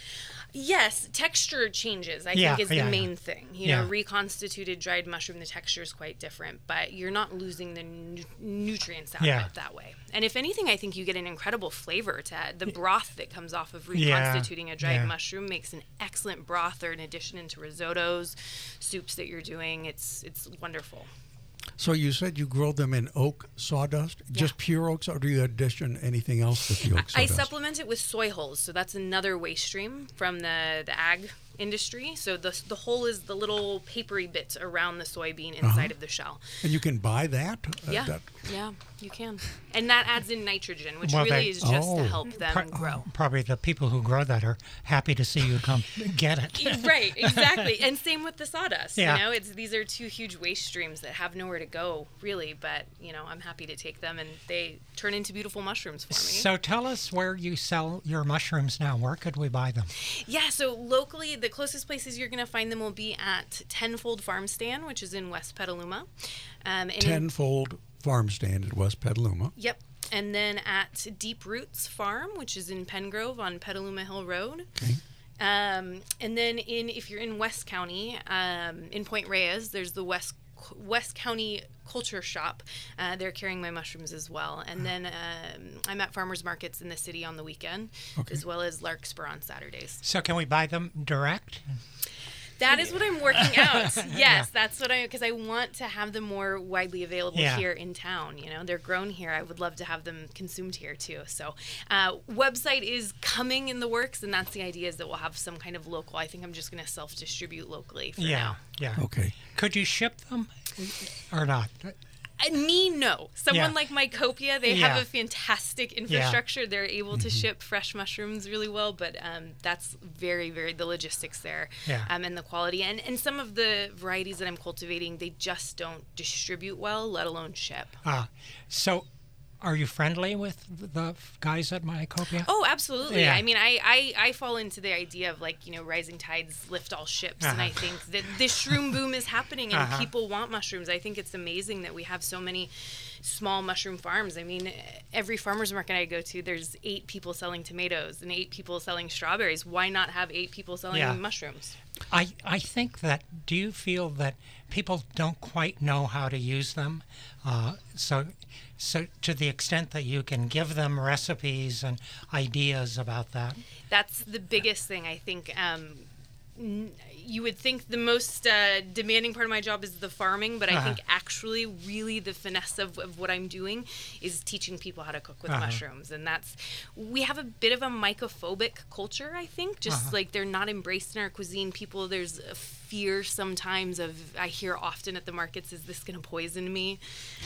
Yes, texture changes, I yeah, think, is yeah, the main yeah. thing. You yeah. know, reconstituted dried mushroom, the texture is quite different, but you're not losing the nu- nutrients out yeah. of it that way. And if anything, I think you get an incredible flavor to it. The broth that comes off of yeah. reconstituting a dried yeah. mushroom makes an excellent broth or an addition into risottos, soups that you're doing. It's it's wonderful. So you said you grow them in oak sawdust, Yeah. just pure oak, or do you addition anything else with the oak sawdust? I supplement it with soy hulls, so that's another waste stream from the, the ag industry. So the the hull is the little papery bits around the soybean inside uh-huh. of the shell. And you can buy that? Yeah, Uh, that... yeah, you can. And that adds in nitrogen, which well, really they, is just oh. to help them Pro- grow. Probably the people who grow that are happy to see you come get it. Right, exactly. And same with the sawdust. Yeah. You know, it's these are two huge waste streams that have nowhere to go, really. But you know, I'm happy to take them, and they turn into beautiful mushrooms for me. So tell us where you sell your mushrooms now. Where could we buy them? Yeah, so locally the closest places you're going to find them will be at Tenfold Farm Stand, which is in West Petaluma. Um, and Tenfold Farm Stand at West Petaluma. Yep. And then at Deep Roots Farm, which is in Pengrove on Petaluma Hill Road. Okay. Um, and then in if you're in West County, um, in Point Reyes, there's the West West County Culture Shop. Uh, they're carrying my mushrooms as well. And then um, I'm at farmers markets in the city on the weekend, Okay. as well as Larkspur on Saturdays. So can we buy them direct? That is what I'm working out. Yes, Yeah. that's what I, because I want to have them more widely available Yeah. here in town. You know, they're grown here. I would love to have them consumed here too. So, uh, website is coming in the works, and that's the idea, is that we'll have some kind of local. I think I'm just going to self-distribute locally for yeah, now. yeah. Okay. Could you ship them or not? Uh, me, no. Someone Yeah. like Mycopia, they Yeah. have a fantastic infrastructure. They're able to ship fresh mushrooms really well, but um, that's very, very, the logistics there Yeah. um, and the quality. And, and some of the varieties that I'm cultivating, they just don't distribute well, let alone ship. Ah, so are you friendly with the guys at Mycopia? Oh, absolutely. Yeah. I mean, I, I, I fall into the idea of, like, you know, rising tides lift all ships. And I Uh-huh. think that this shroom boom is happening, and Uh-huh. people want mushrooms. I think it's amazing that we have so many small mushroom farms. I mean, every farmer's market I go to, there's eight people selling tomatoes and eight people selling strawberries. Why not have eight people selling Yeah. mushrooms? I, I think that, do you feel that people don't quite know how to use them? Uh, so, so to the extent that you can give them recipes and ideas about that. That's the biggest thing, I think. Um, n- you would think the most uh, demanding part of my job is the farming, but I Uh-huh. think actually really the finesse of, of what I'm doing is teaching people how to cook with Uh-huh. mushrooms. And that's, we have a bit of a mycophobic culture, I think, just Uh-huh. like they're not embraced in our cuisine. People, there's a fear sometimes of, I hear often at the markets, is this going to poison me?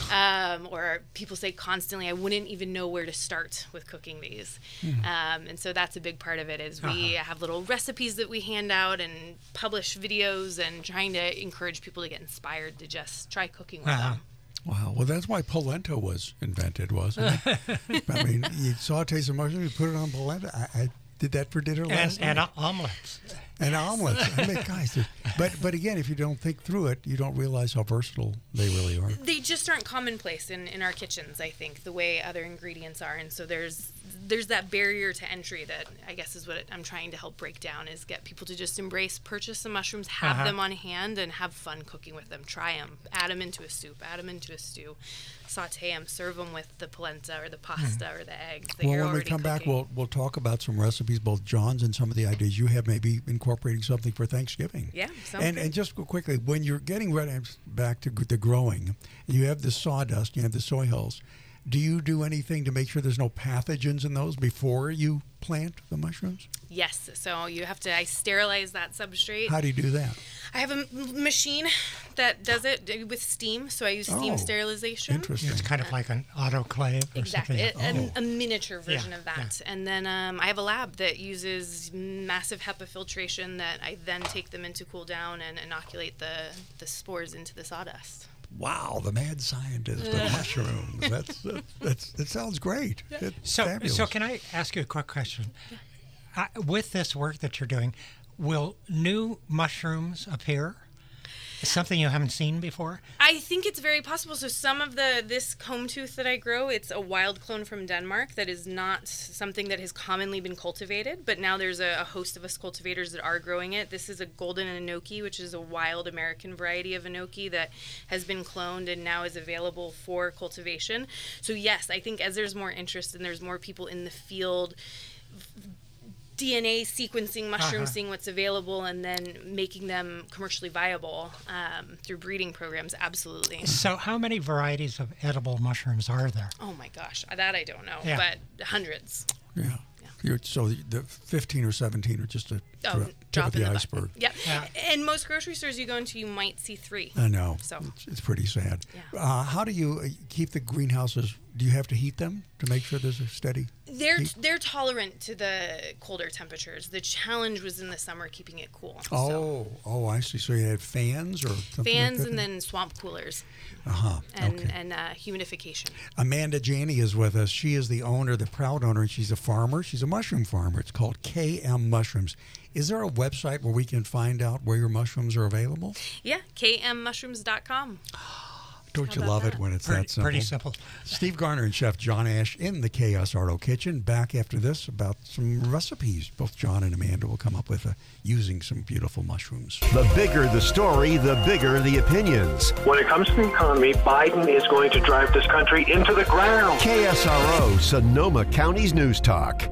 Um, or people say constantly, I wouldn't even know where to start with cooking these. Mhm. Um, and so that's a big part of it, is we Uh-huh. have little recipes that we hand out and publish videos, and trying to encourage people to get inspired to just try cooking with Uh-huh. them. Wow. Well, that's why polenta was invented, wasn't it? I mean, you saute some mushrooms, you put it on polenta. I, I did that for dinner last And, and night. omelets. And omelets. I mean, guys, it- but but again, if you don't think through it, you don't realize how versatile they really are. They just aren't commonplace in, in our kitchens, I think, the way other ingredients are. And so there's there's that barrier to entry that I guess is what I'm trying to help break down, is get people to just embrace, purchase some mushrooms, have Uh-huh. them on hand, and have fun cooking with them. Try them, add them into a soup, add them into a stew, saute them, serve them with the polenta or the pasta or the eggs that Well, you're when we already come back, cooking. we'll we'll talk about some recipes, both John's and some of the ideas you have, maybe incorporating something for Thanksgiving. Yeah, sounds And good. and just quickly, when you're getting ready, back to the growing, you have the sawdust, you have the soy hulls. Do you do anything to make sure there's no pathogens in those before you plant the mushrooms? Yes, so you have to, I sterilize that substrate. How do you do that? I have a m- machine that does it with steam, so I use steam Oh, sterilization. interesting. It's kind of like an autoclave or Exactly, something. it, a, a miniature version Yeah, of that. And then um, I have a lab that uses massive HEPA filtration that I then take them into cool down and inoculate the, the spores into the sawdust. Wow, the mad scientist of mushrooms. That's uh, that's that sounds great. It's So, fabulous. so can I ask you a quick question? Uh, with this work that you're doing, will new mushrooms appear? Something you haven't seen before? I think it's very possible. So some of the this comb tooth that I grow, it's a wild clone from Denmark that is not something that has commonly been cultivated, but now there's a, a host of us cultivators that are growing it. This is a golden enoki, which is a wild American variety of enoki that has been cloned and now is available for cultivation. So yes, I think as there's more interest and there's more people in the field D N A sequencing mushrooms, Uh-huh. seeing what's available, and then making them commercially viable um, through breeding programs. Absolutely. So how many varieties of edible mushrooms are there? Oh my gosh, that I don't know, Yeah. but hundreds. Yeah. You're, so the fifteen or seventeen are just a Oh, tip, tip drop of in the the iceberg. Yep. And most grocery stores you go into, you might see three. I know. So It's, it's pretty sad. Uh, how do you uh, keep the greenhouses do you have to heat them to make sure there's a steady They're heat? they're tolerant to the colder temperatures. The challenge was in the summer keeping it cool. Oh, so. oh, I see. So you had fans or something Fans like that? and then swamp coolers. Uh-huh. And, Okay. and uh, humidification. Amanda Janney is with us. She is the owner, the proud owner, and she's a farmer. She's a mushroom farmer. It's called K M Mushrooms. Is there a website where we can find out where your mushrooms are available? Yeah, K M mushrooms dot com. Don't you How about love that? it when it's Pretty- that simple? pretty simple. Steve Garner and Chef John Ash in the K S R O kitchen. Back after this about some recipes. Both John and Amanda will come up with uh, using some beautiful mushrooms. The bigger the story, the bigger the opinions. When it comes to the economy, Biden is going to drive this country into the ground. K S R O, Sonoma County's News Talk.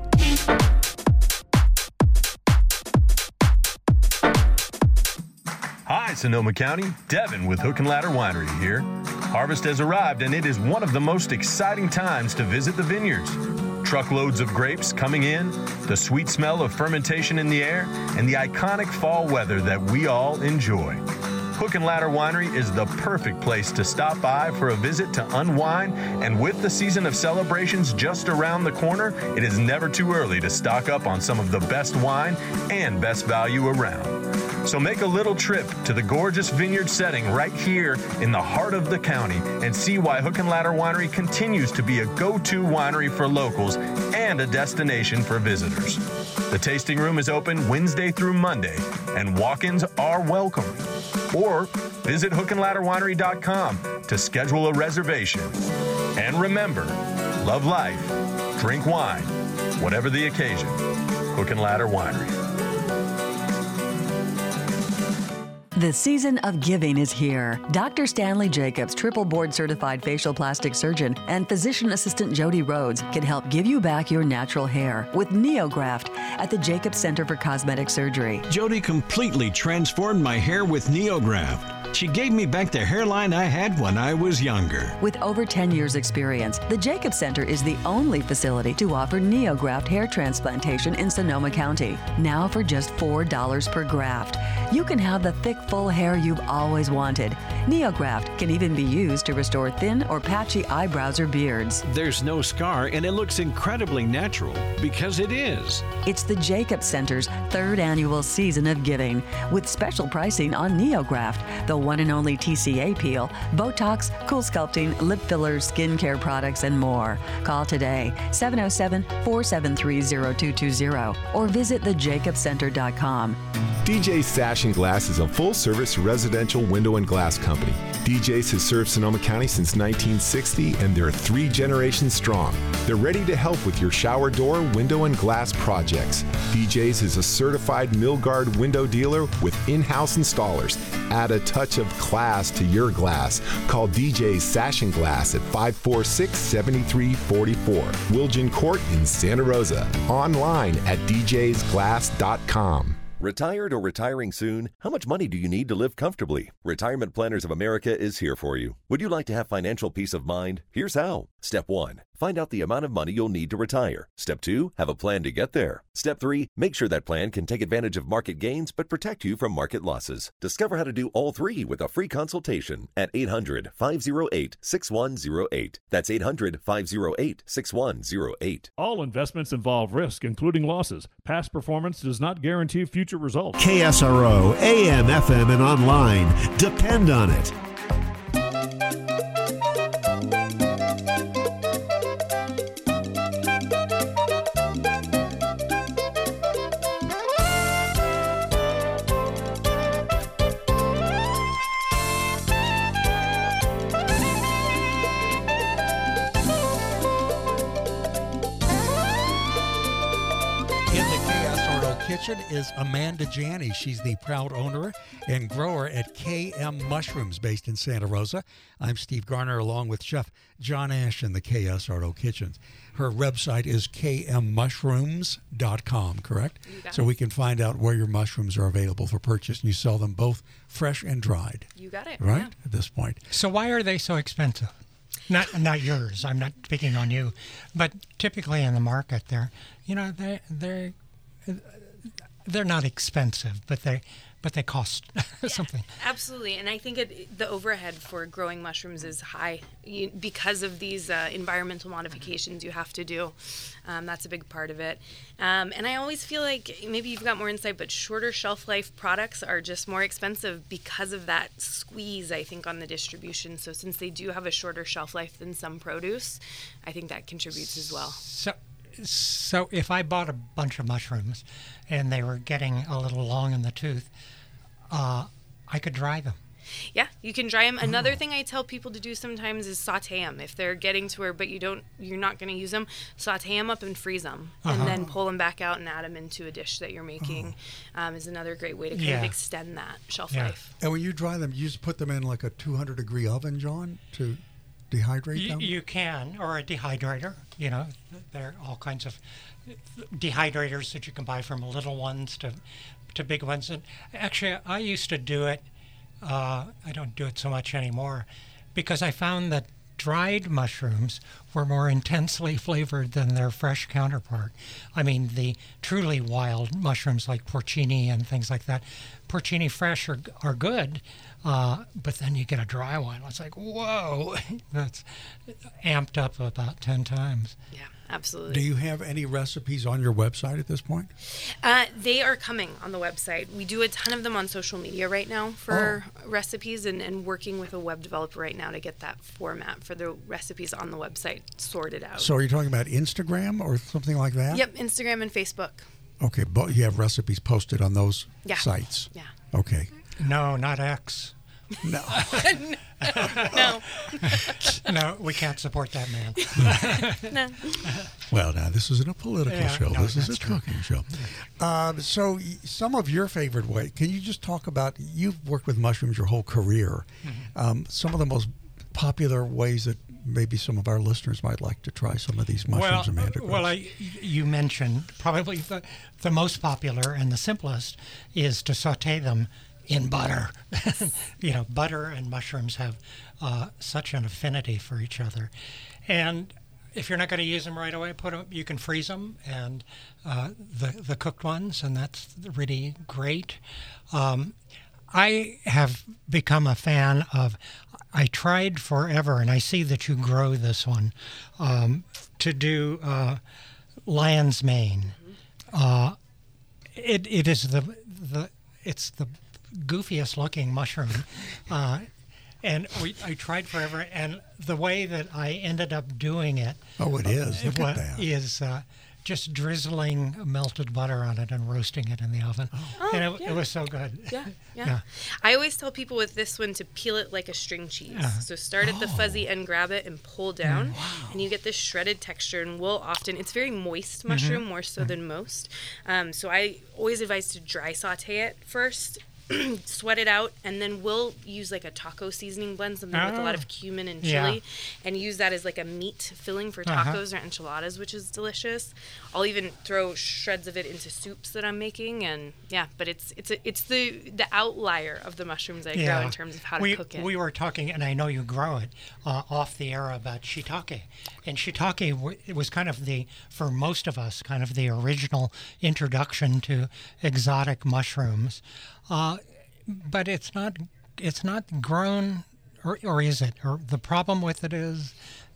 Hi, Sonoma County. Devin with Hook and Ladder Winery here. Harvest has arrived, and it is one of the most exciting times to visit the vineyards. Truckloads of grapes coming in, the sweet smell of fermentation in the air, and the iconic fall weather that we all enjoy. Hook and Ladder Winery is the perfect place to stop by for a visit to unwind, and with the season of celebrations just around the corner, it is never too early to stock up on some of the best wine and best value around. So make a little trip to the gorgeous vineyard setting right here in the heart of the county and see why Hook and Ladder Winery continues to be a go-to winery for locals and a destination for visitors. The tasting room is open Wednesday through Monday, and walk-ins are welcome. Or visit hook and ladder winery dot com to schedule a reservation. And remember, love life, drink wine, whatever the occasion. Hook and Ladder Winery. The season of giving is here. Doctor Stanley Jacobs, triple board certified facial plastic surgeon, and physician assistant Jody Rhodes can help give you back your natural hair with NeoGraft at the Jacobs Center for Cosmetic Surgery. Jody completely transformed my hair with NeoGraft. She gave me back the hairline I had when I was younger. With over ten years experience, the Jacobs Center is the only facility to offer NeoGraft hair transplantation in Sonoma County. Now for just four dollars per graft. You can have the thick, full hair you've always wanted. NeoGraft can even be used to restore thin or patchy eyebrows or beards. There's no scar and it looks incredibly natural because it is. It's the Jacobs Center's third annual season of giving with special pricing on NeoGraft, the one and only T C A peel, Botox, cool sculpting, lip fillers, skincare products, and more. Call today, seven oh seven, four seven three, oh two two oh or visit the jacobs center dot com. D J's Sash and Glass is a full-service residential window and glass company. D J's has served Sonoma County since nineteen sixty, and they're three generations strong. They're ready to help with your shower door, window, and glass projects. D J's is a certified Milgard window dealer with in-house installers. Add a touch of class to your glass. Call D J's Sash and Glass at five four six, seven three four four. Wilgen Court in Santa Rosa. Online at d j's glass dot com. Retired or retiring soon? How much money do you need to live comfortably? Retirement Planners of America is here for you. Would you like to have financial peace of mind? Here's how. Step one, find out the amount of money you'll need to retire. Step two, have a plan to get there. Step three, make sure that plan can take advantage of market gains but protect you from market losses. Discover how to do all three with a free consultation at eight hundred, five oh eight, six one oh eight. That's eight hundred, five oh eight, six one oh eight. All investments involve risk, including losses. Past performance does not guarantee future results. K S R O, A M, F M, and online. Depend on it. Kitchen is Amanda Janney. She's the proud owner and grower at K M Mushrooms based in Santa Rosa. I'm Steve Garner along with Chef John Ash in the K S R O Kitchen. Her website is k m mushrooms dot com, correct? So we can find out where your mushrooms are available for purchase, and you sell them both fresh and dried. You got it. Right? Yeah. At this point. So why are they so expensive? Not not yours. I'm not picking on you, but typically in the market, they're you know they they they're not expensive, but they but they cost something. Absolutely, and I think it, the overhead for growing mushrooms is high you, because of these uh, environmental modifications you have to do. Um, that's a big part of it. Um, and I always feel like maybe you've got more insight, but shorter shelf life products are just more expensive because of that squeeze, I think, on the distribution. So since they do have a shorter shelf life than some produce, I think that contributes as well. So, so if I bought a bunch of mushrooms and they were getting a little long in the tooth, uh, I could dry them. Yeah, you can dry them. Another thing I tell people to do sometimes is saute them. If they're getting to where, but you don't, you're not going to use them, saute them up and freeze them, uh-huh. and then pull them back out and add them into a dish that you're making. Um, is another great way to kind Yeah. of extend that shelf Yeah. life. And when you dry them, you just put them in like a two hundred degree oven, John, to dehydrate You, them? you can, or a dehydrator. You know, there are all kinds of dehydrators that you can buy, from little ones to to big ones. And actually, I used to do it. Uh, I don't do it so much anymore, because I found that dried mushrooms were more intensely flavored than their fresh counterpart. I mean, the truly wild mushrooms like porcini and things like that, porcini fresh are, are good, uh, but then you get a dry one. It's like, whoa, that's amped up about ten times. Yeah, absolutely. Do you have any recipes on your website at this point? Uh, they are coming on the website. We do a ton of them on social media right now for oh. recipes, and, and working with a web developer right now to get that format for the recipes on the website sorted out. So are you talking about Instagram or something like that? Yep, Instagram and Facebook. Okay, but you have recipes posted on those Yeah. sites? Yeah. Okay. No, not X. No. no. No, we can't support that man. No. Well, now, this isn't a political Yeah, show. no, this is a that's true. cooking show. Um, so y- some of your favorite ways, can you just talk about, you've worked with mushrooms your whole career, Mm-hmm. um, some of the most popular ways that maybe some of our listeners might like to try some of these mushrooms well, and mandragoras? Well, I, you mentioned probably the, the most popular and the simplest is to saute them in butter. You know, butter and mushrooms have uh, such an affinity for each other. And if you're not going to use them right away, put them, you can freeze them, and uh, the, the cooked ones, and that's really great. Um, I have become a fan of, I tried forever, and I see that you grow this one, um, to do uh, lion's mane. Uh, it it is the the it's the goofiest looking mushroom, uh, and we I tried forever, and the way that I ended up doing it, Oh, it is. Look wa- at that. is uh, just drizzling melted butter on it and roasting it in the oven, Oh, and it, yeah. it was so good. Yeah, yeah, Yeah. I always tell people with this one to peel it like a string cheese. Yeah. So start at the Oh. fuzzy end, grab it, and pull down, and you get this shredded texture. And we'll often, it's very moist mushroom, more so than most. Um, so I always advise to dry saute it first. Sweat it out, and then we'll use like a taco seasoning blend, something with a lot Oh. of cumin and Yeah. chili, and use that as like a meat filling for Uh-huh. tacos or enchiladas, which is delicious. I'll even throw shreds of it into soups that I'm making, and yeah, but it's it's a, it's the the outlier of the mushrooms I grow in terms of how to we, cook it. We were talking, and I know you grow it, uh, off the air about shiitake. And shiitake w- it was kind of the, for most of us, kind of the original introduction to exotic mushrooms. Uh, but it's not it's not grown, or, or is it? Or the problem with it is,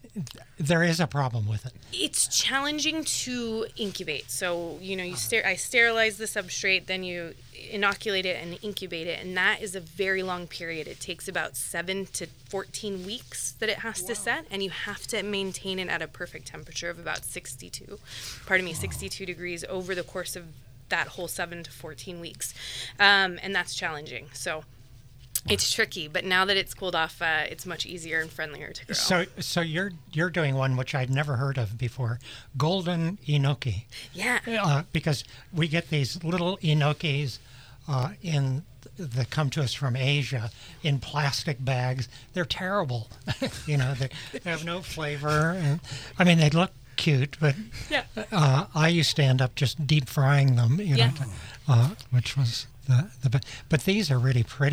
there is a problem with it. It's challenging to incubate. So, you know, you ster- I sterilize the substrate, then you inoculate it and incubate it, and that is a very long period. It takes about seven to fourteen weeks that it has to set, and you have to maintain it at a perfect temperature of about sixty-two, pardon me, sixty-two degrees over the course of that whole seven to fourteen weeks. Um, and that's challenging. So it's tricky, but now that it's cooled off, uh, it's much easier and friendlier to grow. So, so you're you're doing one which I'd never heard of before, golden enoki. Yeah. Uh, because we get these little enokis uh, in that come to us from Asia in plastic bags. They're terrible. You know, they, they have no flavor, and I mean they look cute, but Yeah. uh, I used to end up just deep frying them. You Yeah. know, uh, which was the the. be- But these are really pretty.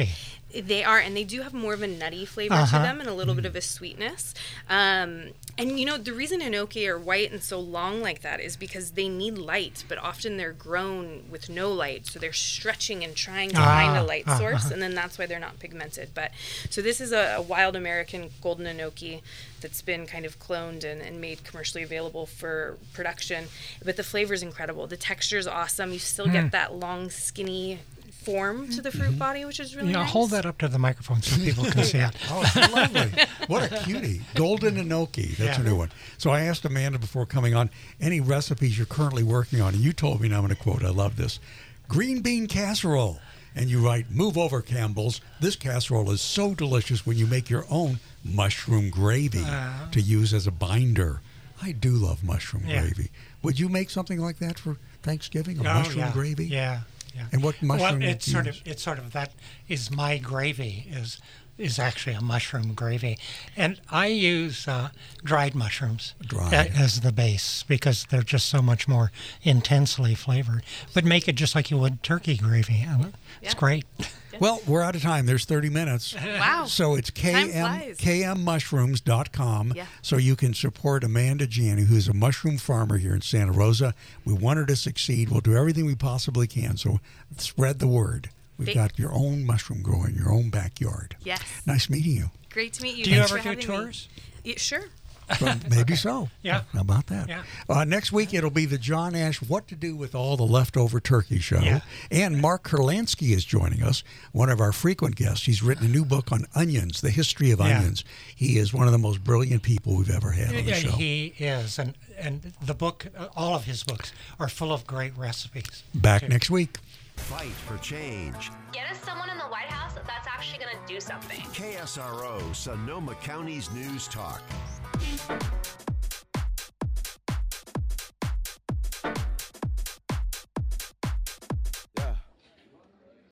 They are, and they do have more of a nutty flavor Uh-huh. to them and a little bit of a sweetness. Um, and you know, the reason enoki are white and so long like that is because they need light, but often they're grown with no light, so they're stretching and trying to Ah, find a light uh-huh. source, and then that's why they're not pigmented. But so this is a, a wild American golden enoki that's been kind of cloned and, and made commercially available for production. But the flavor is incredible. The texture is awesome. You still Mm. get that long, skinny form to the fruit body, which is really Yeah, nice. hold that up to the microphone so people can see it. Oh, it's lovely. What a cutie. Golden enoki. That's Yeah. a new one. So I asked Amanda before coming on, any recipes you're currently working on? And you told me, and I'm going to quote, I love this, green bean casserole. And you write, move over, Campbell's. This casserole is so delicious when you make your own mushroom gravy Uh, to use as a binder. I do love mushroom Yeah. gravy. Would you make something like that for Thanksgiving, a Oh, mushroom yeah. gravy? Yeah, yeah. And what mushroom Well, it's do you sort use? of it's sort of that is my gravy is is actually a mushroom gravy, and I use uh, dried mushrooms Dried. a- as the base because they're just so much more intensely flavored. But make it just like you would turkey gravy. and It's great. Well, we're out of time. There's thirty minutes. Wow. So it's K Time M flies. K M mushrooms dot com. Yeah. So you can support Amanda Janney, who's a mushroom farmer here in Santa Rosa. We want her to succeed. We'll do everything we possibly can. So spread the word. We've Thank- got your own mushroom growing, your own backyard. Yes. Nice meeting you. Great to meet you. Do you Thanks ever for do having me. tours? Yeah, sure. Well, maybe so. Yeah. How about that? Yeah. Uh, next week, it'll be the John Ash What to Do with All the Leftover Turkey show. Yeah. And Mark Kurlansky is joining us, one of our frequent guests. He's written a new book on onions, the history of Yeah. onions. He is one of the most brilliant people we've ever had on the Yeah, show. he is, and and the book, uh, all of his books are full of great recipes. Back too. next week. Fight for change. Get us someone in the White House that's actually going to do something. K S R O, Sonoma County's News Talk.